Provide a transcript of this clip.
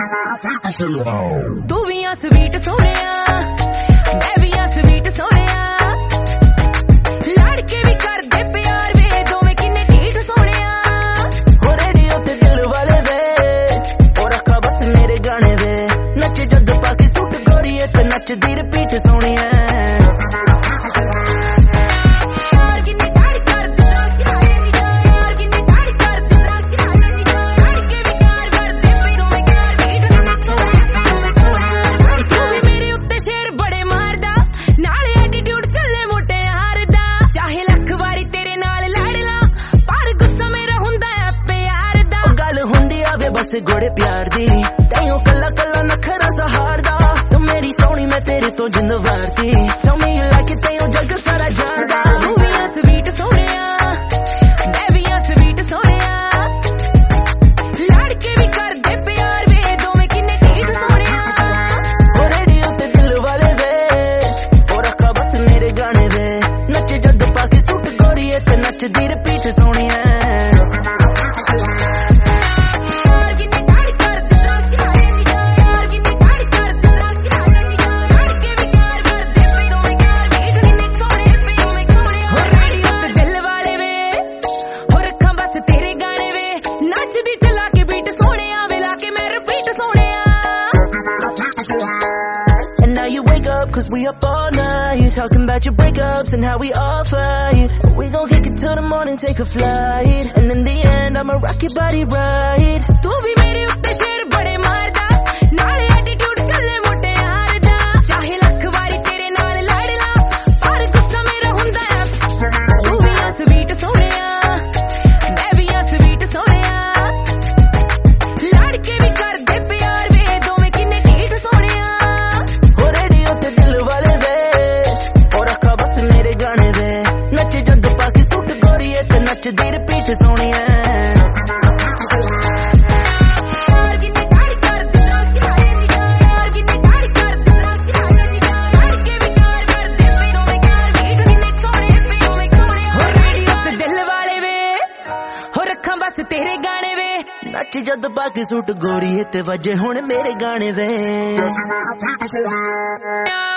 तू भी आ स्वीट सोनिया, मैं भी आ स्वीट सोनिया, लड़के भी कर दे प्यार वे, दोवें किन्ने ढीठ सोनिया। हो रेडियो ते दिल वाले वे, ओ रखा बस मेरे गाने वे, नच जद पाके सूट गोरीए ते नचदी रिपीट सोनिया। बस गोड़े प्यार दी तैयों कला कला नखरा सहारदा, तू मेरी सोनी मैं तेरे तो जिंद वारती, tell me you like it तैयों जग सारा जानदा। तू भी आ स्वीट सोनिया, मैं भी आ स्वीट सोनिया, लड़के भी कर दे प्यार वे, दोवें किन्ने ढीठ सोनिया। ओ रेडियो ते दिल वाले वे, ओ रखा बस मेरे गाने वे, नच जद पाके सूट गोरीए ते नचदी repeat Sonia. And now you wake up cause we up all night, you talking about your breakups and how we all fight. We gon' kick it till the morning, take a flight, and in the end I'ma rock your body right. तू भी मेरे उत्ते शेर बड़े मारदा, नाल attitude चले मोटे हारदा, चाहे लख वारी तेरे नाल लड़ला, पर गुस्सा मेरा हुंदा है। तू भी आ स्वीट सोनिया, मैं भी आ स्वीट सोनिया, लड़के भी कर दे प्यार वे, दोवें किन्ने ढीठ सोनिया। हो रेडियो ते दिल वाले वे, ओ रखा बस मेरे गाने वे, नच जद पाके सूट गोरीए ते नचदी रिपीट सोनिया। बस तेरे गाने वे, नच जद पाके सूट गोरीए ते वजे हुण मेरे गाने वे।